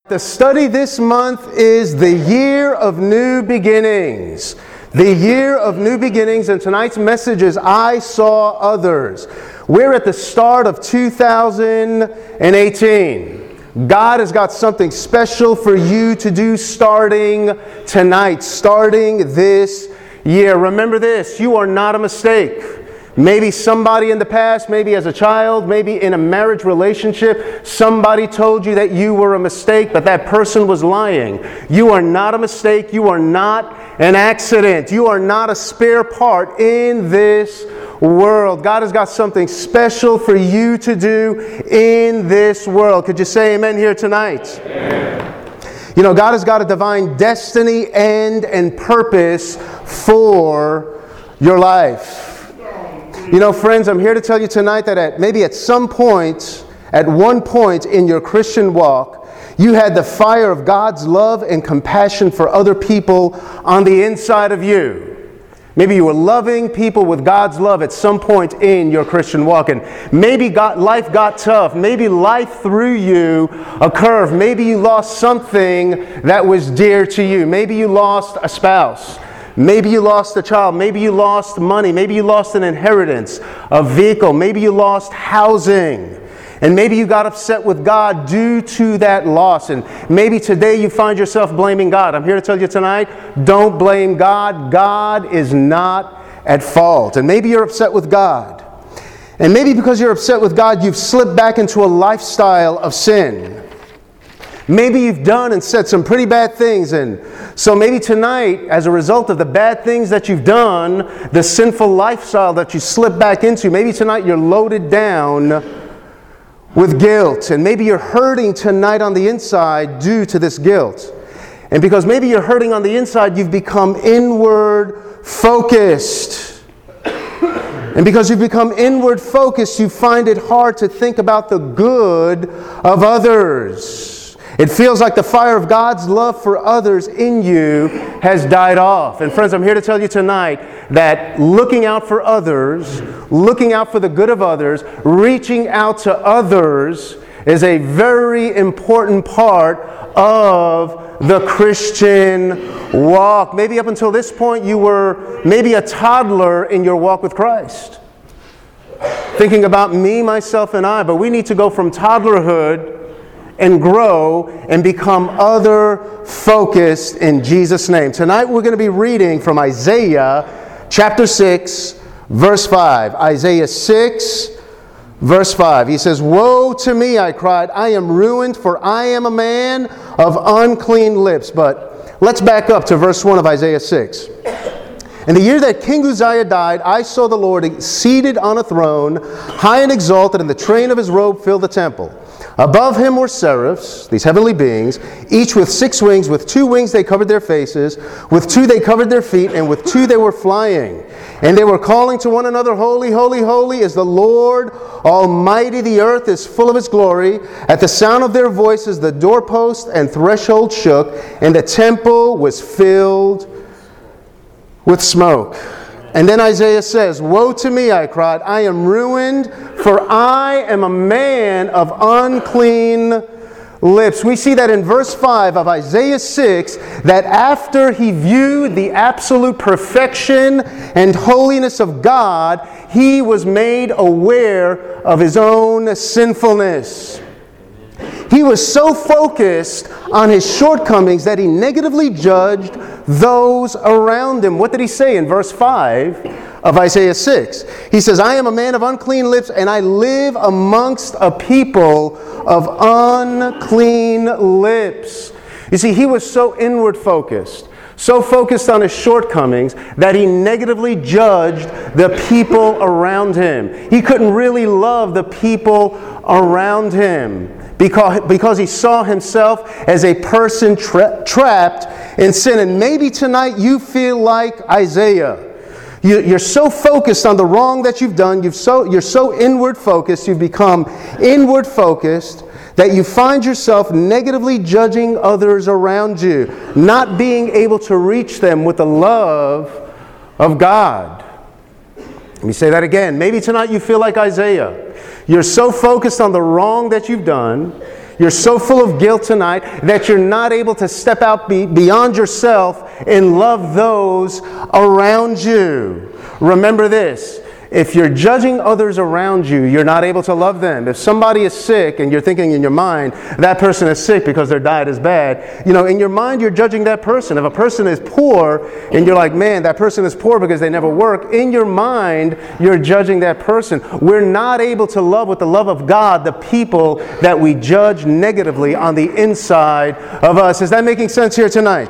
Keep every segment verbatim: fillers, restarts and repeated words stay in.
The study this month is the year of new beginnings. The year of new beginnings, and tonight's message is I Saw Others. We're at the start of two thousand eighteen. God has got something special for you to do starting tonight, starting this year. Remember this, you are not a mistake. Maybe somebody in the past, maybe as a child, maybe in a marriage relationship, somebody told you that you were a mistake, but that person was lying. You are not a mistake. You are not an accident. You are not a spare part in this world. God has got something special for you to do in this world. Could you say amen here tonight? Amen. You know, God has got a divine destiny, end, and purpose for your life. You know, friends, I'm here to tell you tonight that at maybe at some point, at one point in your Christian walk, you had the fire of God's love and compassion for other people on the inside of you. Maybe you were loving people with God's love at some point in your Christian walk, and maybe God, life got tough. Maybe life threw you a curve. Maybe you lost something that was dear to you. Maybe you lost a spouse. Maybe you lost a child. Maybe you lost money. Maybe you lost an inheritance, a vehicle. Maybe you lost housing. And maybe you got upset with God due to that loss. And maybe today you find yourself blaming God. I'm here to tell you tonight, don't blame God. God is not at fault. And maybe you're upset with God. And maybe because you're upset with God, you've slipped back into a lifestyle of sin. Maybe you've done and said some pretty bad things, and so maybe tonight, as a result of the bad things that you've done, the sinful lifestyle that you slipped back into, maybe tonight you're loaded down with guilt, and maybe you're hurting tonight on the inside due to this guilt. And because maybe you're hurting on the inside, you've become inward focused. And because you've become inward focused, you find it hard to think about the good of others. It feels like the fire of God's love for others in you has died off. And friends, I'm here to tell you tonight that looking out for others, looking out for the good of others, reaching out to others is a very important part of the Christian walk. Maybe up until this point you were maybe a toddler in your walk with Christ. Thinking about me, myself, and I, but we need to go from toddlerhood and grow and become other-focused in Jesus' name. Tonight we're going to be reading from Isaiah chapter six, verse five. Isaiah six, verse five. He says, "Woe to me, I cried, I am ruined, for I am a man of unclean lips." But let's back up to verse one of Isaiah six. "In the year that King Uzziah died, I saw the Lord seated on a throne, high and exalted, and the train of his robe filled the temple. Above him were seraphs," these heavenly beings, "each with six wings. With two wings they covered their faces, with two they covered their feet, and with two they were flying. And they were calling to one another, 'Holy, holy, holy is the Lord Almighty. The earth is full of His glory.' At the sound of their voices the doorpost and threshold shook, and the temple was filled with smoke." And then Isaiah says, "Woe to me, I cried, I am ruined, for I am a man of unclean lips." We see that in verse five of Isaiah six, that after he viewed the absolute perfection and holiness of God, he was made aware of his own sinfulness. He was so focused on his shortcomings that he negatively judged those around him. What did he say in verse five of Isaiah six? He says, "I am a man of unclean lips, and I live amongst a people of unclean lips." You see, he was so inward focused, so focused on his shortcomings, that he negatively judged the people around him. He couldn't really love the people around him because, because he saw himself as a person tra- trapped in sin. And maybe tonight you feel like Isaiah. You, you're so focused on the wrong that you've done, you've so, you're so inward focused, you've become inward focused, that you find yourself negatively judging others around you, not being able to reach them with the love of God. Let me say that again. Maybe tonight you feel like Isaiah. You're so focused on the wrong that you've done, You're so full of guilt tonight that you're not able to step out be, beyond yourself and love those around you. Remember this. If you're judging others around you, you're not able to love them. If somebody is sick and you're thinking in your mind, that person is sick because their diet is bad, you know, in your mind you're judging that person. If a person is poor and you're like, man, that person is poor because they never work, in your mind you're judging that person. We're not able to love with the love of God the people that we judge negatively on the inside of us. Is that making sense here tonight?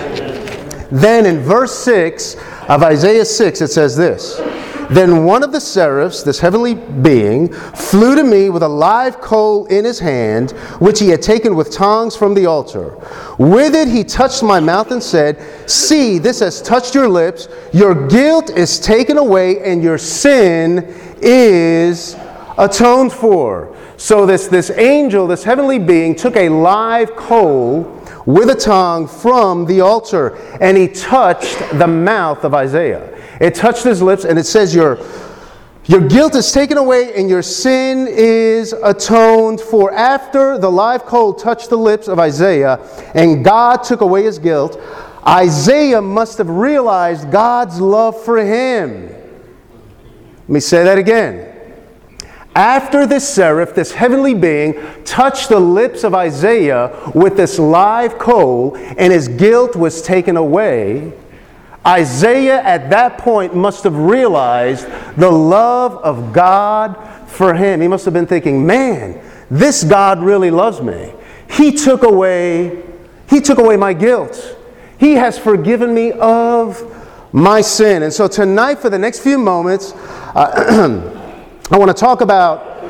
Then in verse six of Isaiah six, it says this. Then one of the seraphs, this heavenly being, flew to me with a live coal in his hand, which he had taken with tongs from the altar. With it he touched my mouth and said, see, this has touched your lips. Your guilt is taken away and your sin is atoned for. So this, this angel, this heavenly being, took a live coal with a tongue from the altar, and he touched the mouth of Isaiah. It touched his lips, and it says, your, your guilt is taken away and your sin is atoned for. After the live coal touched the lips of Isaiah and God took away his guilt, Isaiah must have realized God's love for him. Let me say that again. After this seraph, this heavenly being, touched the lips of Isaiah with this live coal and his guilt was taken away, Isaiah at that point must have realized the love of God for him. He must have been thinking, man, this God really loves me. He took away, he took away my guilt. He has forgiven me of my sin. And so tonight, for the next few moments, uh, I want to talk about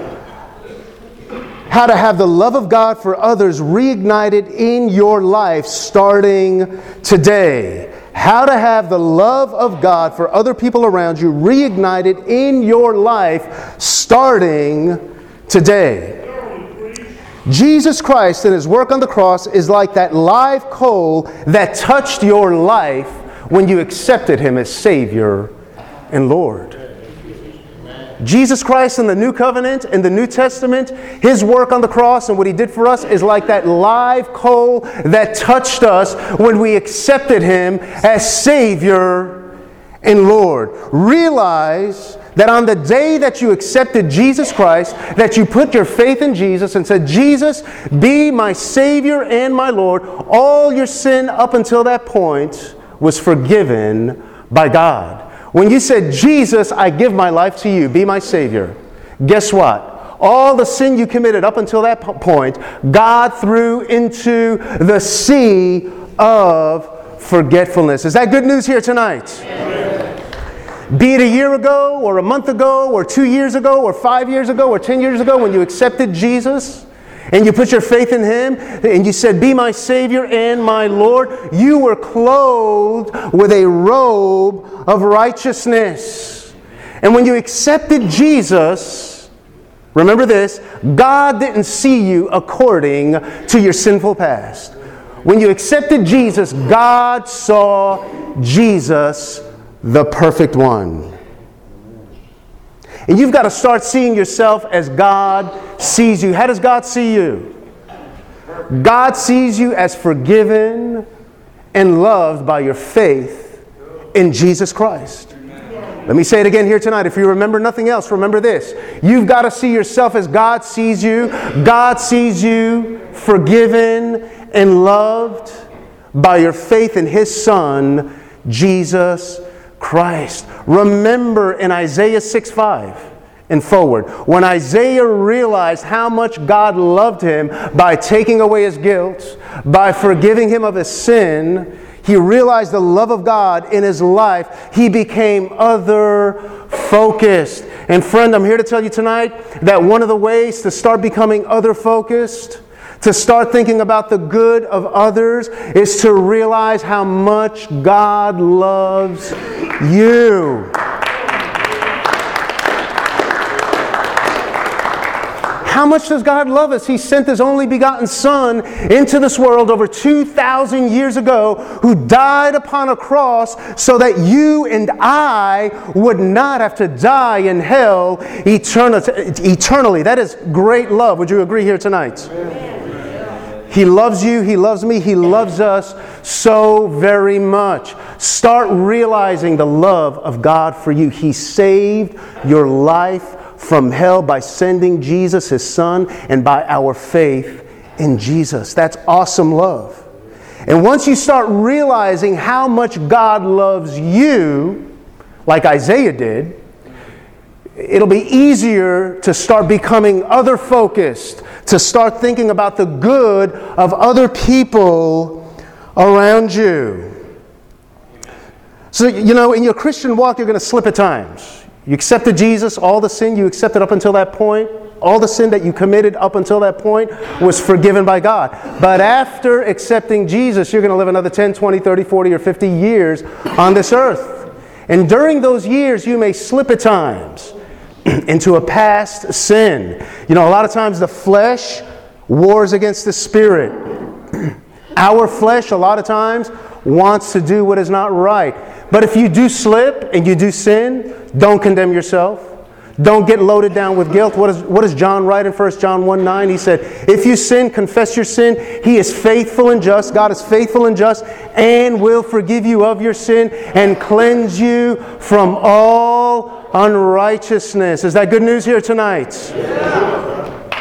how to have the love of God for others reignited in your life starting today. How to have the love of God for other people around you reignited in your life starting today. Jesus Christ and his work on the cross is like that live coal that touched your life when you accepted him as Savior and Lord. Jesus Christ in the New Covenant, in the New Testament, his work on the cross and what he did for us is like that live coal that touched us when we accepted him as Savior and Lord. Realize that on the day that you accepted Jesus Christ, that you put your faith in Jesus and said, Jesus, be my Savior and my Lord, all your sin up until that point was forgiven by God. When you said, Jesus, I give my life to you, be my Savior, guess what? All the sin you committed up until that point, God threw into the sea of forgetfulness. Is that good news here tonight? Amen. Be it a year ago, or a month ago, or two years ago, or five years ago, or ten years ago, when you accepted Jesus, and you put your faith in him, and you said, be my Savior and my Lord, you were clothed with a robe of righteousness. And when you accepted Jesus, remember this, God didn't see you according to your sinful past. When you accepted Jesus, God saw Jesus, the perfect one. And you've got to start seeing yourself as God sees you. How does God see you? God sees you as forgiven and loved by your faith in Jesus Christ. Let me say it again here tonight. If you remember nothing else, remember this. You've got to see yourself as God sees you. God sees you forgiven and loved by your faith in his Son, Jesus Christ. Remember in Isaiah six five and forward, when Isaiah realized how much God loved him by taking away his guilt, by forgiving him of his sin, he realized the love of God in his life. He became other-focused. And friend, I'm here to tell you tonight that one of the ways to start becoming other-focused, to start thinking about the good of others, is to realize how much God loves you. How much does God love us? He sent his only begotten Son into this world over two thousand years ago, who died upon a cross so that you and I would not have to die in hell eternally. That is great love. Would you agree here tonight? Amen. He loves you, He loves me, He loves us so very much. Start realizing the love of God for you. He saved your life from hell by sending Jesus, His Son, and by our faith in Jesus. That's awesome love. And once you start realizing how much God loves you, like Isaiah did, it'll be easier to start becoming other-focused, to start thinking about the good of other people around you. So, you know, in your Christian walk, you're going to slip at times. You accepted Jesus, all the sin you accepted up until that point, all the sin that you committed up until that point was forgiven by God. But after accepting Jesus, you're going to live another ten, twenty, thirty, forty, or fifty years on this earth. And during those years, you may slip at times into a past sin. You know, a lot of times the flesh wars against the spirit. Our flesh, a lot of times, wants to do what is not right. But if you do slip and you do sin, don't condemn yourself. Don't get loaded down with guilt. What, is, what does John write in First John one nine? He said, if you sin, confess your sin. He is faithful and just. God is faithful and just and will forgive you of your sin and cleanse you from all unrighteousness. Is that good news here tonight? Yeah.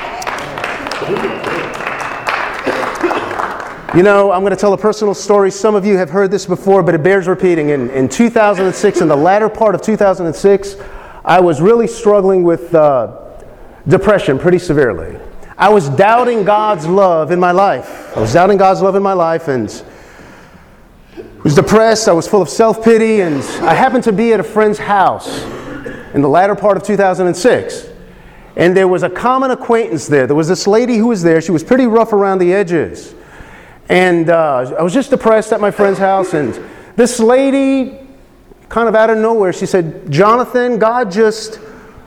You know, I'm going to tell a personal story. Some of you have heard this before, but it bears repeating. In, in two thousand six, in the latter part of two thousand six, I was really struggling with uh, depression pretty severely. I was doubting God's love in my life. I was doubting God's love in my life and was depressed. I was full of self-pity, and I happened to be at a friend's house in the latter part of two thousand six. And there was a common acquaintance there. There was this lady who was there. She was pretty rough around the edges. And uh, I was just depressed at my friend's house, and this lady, kind of out of nowhere, she said, Jonathan, God just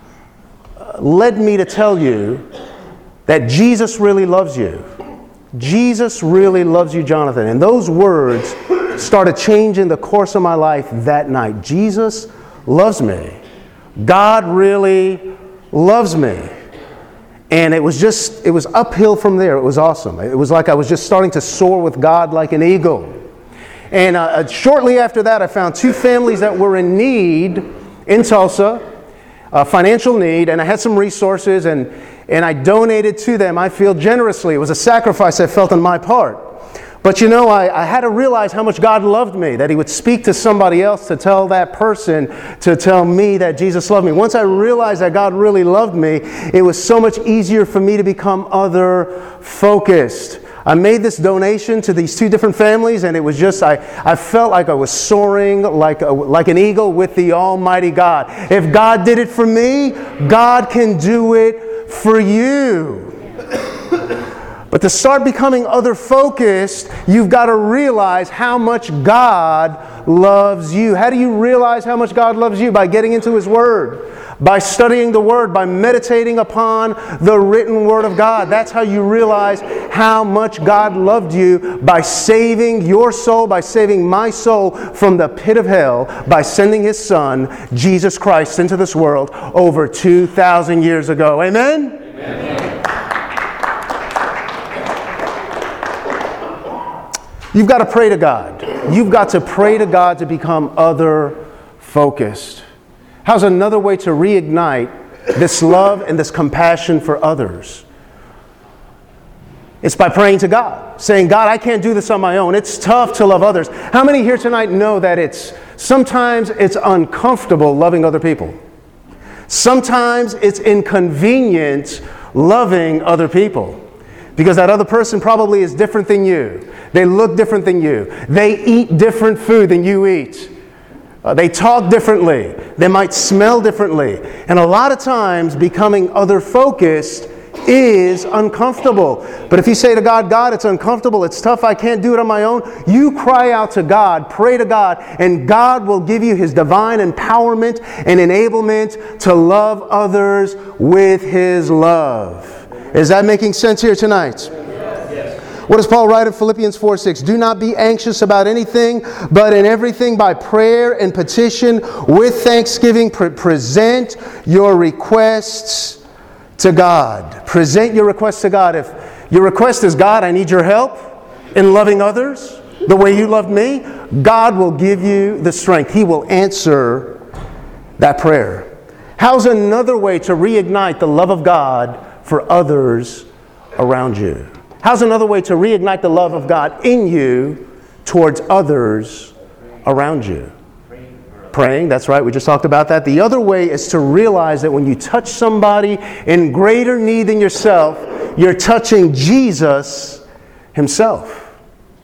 led me to tell you that Jesus really loves you. Jesus really loves you, Jonathan. And those words started changing the course of my life that night. Jesus loves me. God really loves me. And it was just, it was uphill from there. It was awesome. It was like I was just starting to soar with God like an eagle. And uh, shortly after that, I found two families that were in need in Tulsa, uh, financial need, and I had some resources, and, and I donated to them. I feel generously. It was a sacrifice I felt on my part. But you know, I, I had to realize how much God loved me, that He would speak to somebody else to tell that person to tell me that Jesus loved me. Once I realized that God really loved me, it was so much easier for me to become other-focused. I made this donation to these two different families, and it was just, I, I felt like I was soaring like, a, like an eagle with the Almighty God. If God did it for me, God can do it for you. But to start becoming other-focused, you've got to realize how much God loves you. How do you realize how much God loves you? By getting into His Word, by studying the Word, by meditating upon the written Word of God. That's how you realize how much God loved you, by saving your soul, by saving my soul from the pit of hell, by sending His Son, Jesus Christ, into this world over two thousand years ago. Amen? Amen. You've got to pray to God. You've got to pray to God to become other-focused. How's another way to reignite this love and this compassion for others? It's by praying to God, saying, God, I can't do this on my own. It's tough to love others. How many here tonight know that it's sometimes it's uncomfortable loving other people? Sometimes it's inconvenient loving other people. Because that other person probably is different than you. They look different than you. They eat different food than you eat. Uh, they talk differently. They might smell differently. And a lot of times, becoming other-focused is uncomfortable. But if you say to God, God, it's uncomfortable, it's tough, I can't do it on my own, you cry out to God, pray to God, and God will give you His divine empowerment and enablement to love others with His love. Is that making sense here tonight? Yes. Yes. What does Paul write in Philippians four six? Do not be anxious about anything, but in everything by prayer and petition with thanksgiving pre- present your requests to God. Present your requests to God. If Your request is, God, I need your help in loving others the way you loved me. God will give you the strength. He will answer that prayer. How's another way to reignite the love of God for others around you? How's another way to reignite the love of God in you towards others around you? Praying, that's right, we just talked about that. The other way is to realize that when you touch somebody in greater need than yourself, you're touching Jesus himself.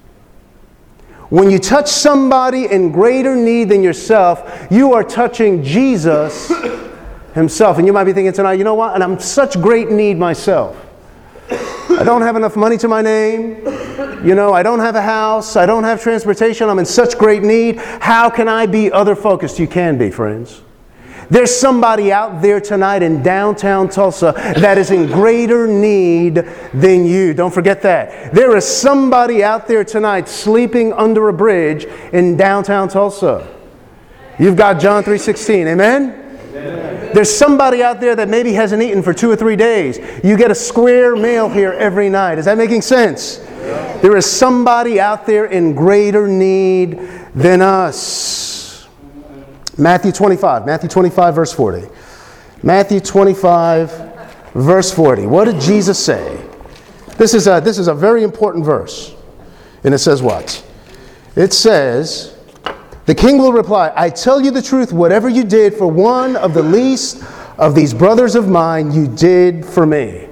When you touch somebody in greater need than yourself, you are touching Jesus himself. And you might be thinking tonight, you know what? And I'm such great need myself. I don't have enough money to my name. You know, I don't have a house. I don't have transportation. I'm in such great need. How can I be other focused? You can be, friends. There's somebody out there tonight in downtown Tulsa that is in greater need than you. Don't forget that. There is somebody out there tonight sleeping under a bridge in downtown Tulsa. You've got John three sixteen. Amen? There's somebody out there that maybe hasn't eaten for two or three days. You get a square meal here every night. Is that making sense? Yeah. There is somebody out there in greater need than us. Matthew twenty-five. Matthew twenty-five, verse forty. Matthew twenty-five, verse forty. What did Jesus say? This is a, this is a very important verse. And it says what? It says, the king will reply, I tell you the truth, whatever you did for one of the least of these brothers of mine, you did for me.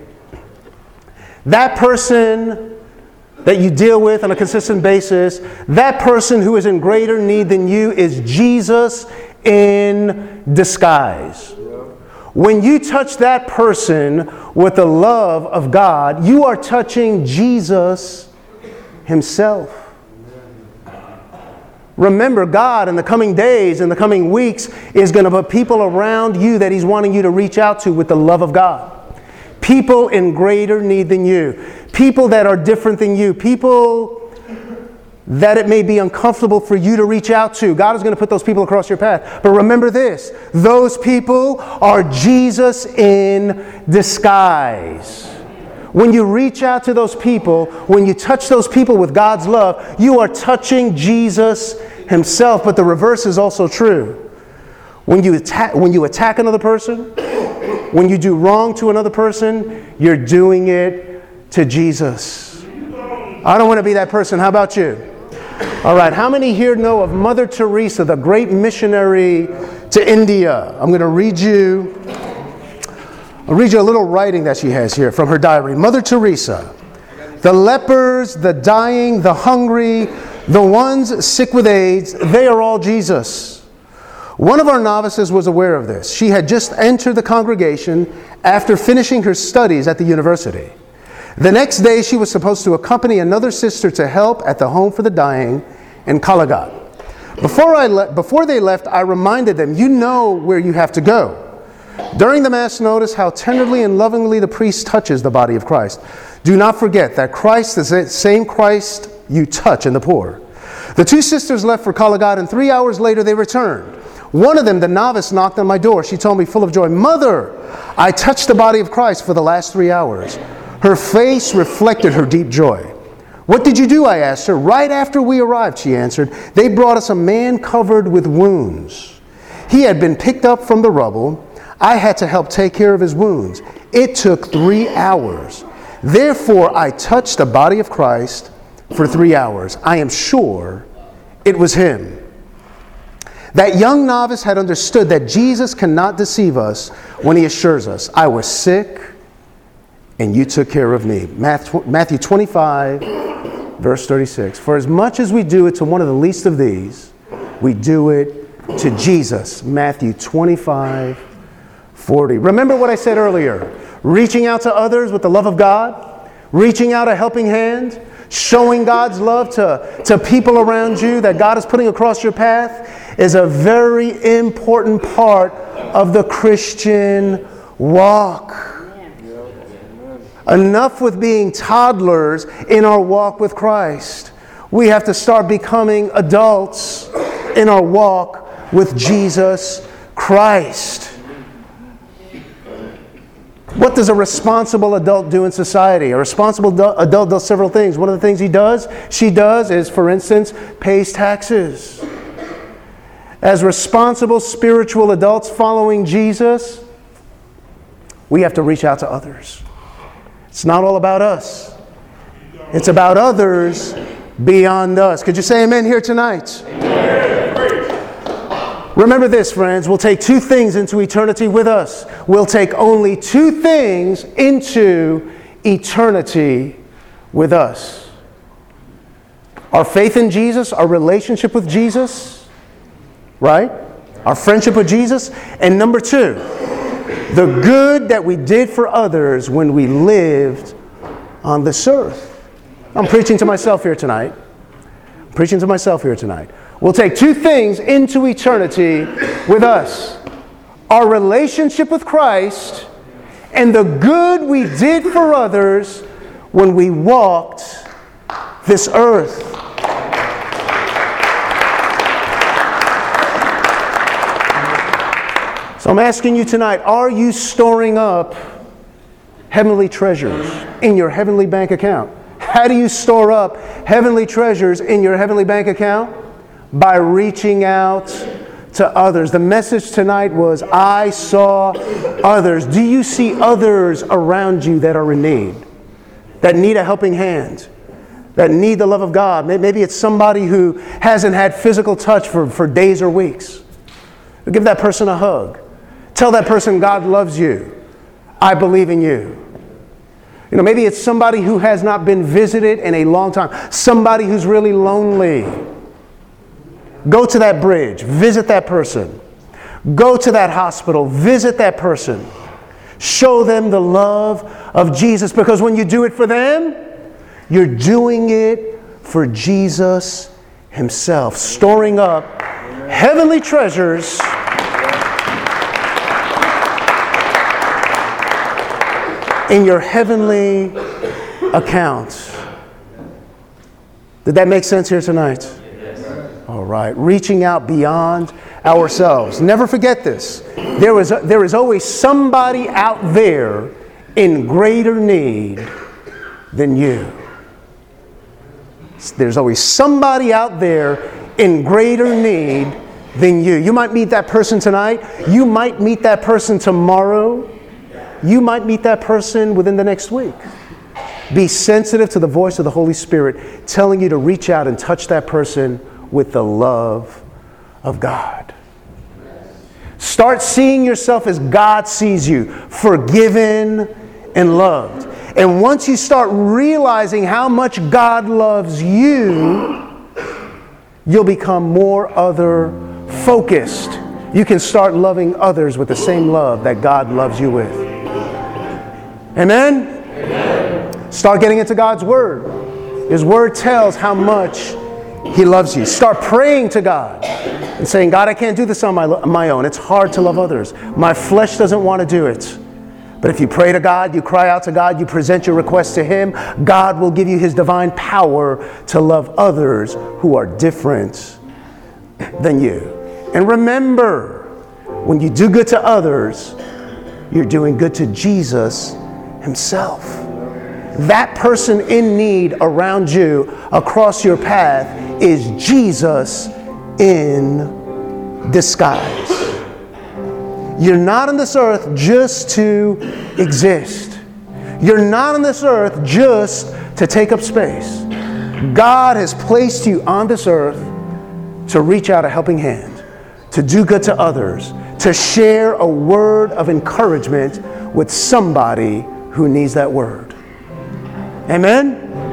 That person that you deal with on a consistent basis, that person who is in greater need than you is Jesus in disguise. When you touch that person with the love of God, you are touching Jesus himself. Remember, God in the coming days, in the coming weeks, is going to put people around you that he's wanting you to reach out to with the love of God. People in greater need than you. People that are different than you. People that it may be uncomfortable for you to reach out to. God is going to put those people across your path. But remember this, those people are Jesus in disguise. When you reach out to those people, when you touch those people with God's love, you are touching Jesus himself. But the reverse is also true. When you attack, when you attack another person, when you do wrong to another person, you're doing it to Jesus. I don't want to be that person. How about you? All right, how many here know of Mother Teresa, the great missionary to India? I'm going to read you I'll read you a little writing that she has here from her diary. Mother Teresa, the lepers, the dying, the hungry, the ones sick with AIDS, they are all Jesus. One of our novices was aware of this. She had just entered the congregation after finishing her studies at the university. The next day, she was supposed to accompany another sister to help at the home for the dying in Kalagat. Before, I le- before they left, I reminded them, you know where you have to go. During the Mass, notice how tenderly and lovingly the priest touches the body of Christ. Do not forget that Christ is the same Christ you touch in the poor. The two sisters left for Kalagat, and three hours later they returned. One of them, the novice, knocked on my door. She told me full of joy, Mother, I touched the body of Christ for the last three hours. Her face reflected her deep joy. What did you do? I asked her. Right after we arrived, she answered, they brought us a man covered with wounds. He had been picked up from the rubble. I had to help take care of his wounds. It took three hours. Therefore, I touched the body of Christ for three hours. I am sure it was him. That young novice had understood that Jesus cannot deceive us when he assures us, I was sick and you took care of me. Matthew twenty-five, verse thirty-six. For as much as we do it to one of the least of these, we do it to Jesus. Matthew twenty-five, forty. Remember what I said earlier. Reaching out to others with the love of God. Reaching out a helping hand. Showing God's love to, to people around you that God is putting across your path is a very important part of the Christian walk. Enough with being toddlers in our walk with Christ. We have to start becoming adults in our walk with Jesus Christ. What does a responsible adult do in society? A responsible adult, adult does several things. One of the things he does, she does, is, for instance, pays taxes. As responsible spiritual adults following Jesus, we have to reach out to others. It's not all about us. It's about others beyond us. Could you say amen here tonight? Amen. Remember this, friends. We'll take two things into eternity with us. We'll take only two things into eternity with us. Our faith in Jesus, our relationship with Jesus, right? Our friendship with Jesus. And number two, the good that we did for others when we lived on this earth. I'm preaching to myself here tonight. I'm preaching to myself here tonight. We'll take two things into eternity with us. Our relationship with Christ and the good we did for others when we walked this earth. So I'm asking you tonight, are you storing up heavenly treasures in your heavenly bank account? How do you store up heavenly treasures in your heavenly bank account? By reaching out to others. The message tonight was, I saw others. Do you see others around you that are in need? That need a helping hand? That need the love of God? Maybe it's somebody who hasn't had physical touch for, for days or weeks. Give that person a hug. Tell that person God loves you. I believe in you. You know, maybe it's somebody who has not been visited in a long time. Somebody who's really lonely. Go to that bridge, visit that person. Go to that hospital, visit that person. Show them the love of Jesus, because when you do it for them, you're doing it for Jesus himself. Storing up heavenly treasures in your heavenly account. Did that make sense here tonight? All right, reaching out beyond ourselves. Never forget this. There is, a, there is always somebody out there in greater need than you. There's always somebody out there in greater need than you. You might meet that person tonight. You might meet that person tomorrow. You might meet that person within the next week. Be sensitive to the voice of the Holy Spirit telling you to reach out and touch that person with the love of God. Start seeing yourself as God sees you, forgiven and loved. And once you start realizing how much God loves you, you'll become more other focused. You can start loving others with the same love that God loves you with. Amen? Amen. Start getting into God's Word. His Word tells how much He loves you. Start praying to God and saying, God, I can't do this on my, my own. It's hard to love others. My flesh doesn't want to do it. But if you pray to God, you cry out to God, you present your request to Him, God will give you His divine power to love others who are different than you. And remember, when you do good to others, you're doing good to Jesus Himself. That person in need around you, across your path, is Jesus in disguise. You're not on this earth just to exist. You're not on this earth just to take up space. God has placed you on this earth to reach out a helping hand, to do good to others, to share a word of encouragement with somebody who needs that word. Amen?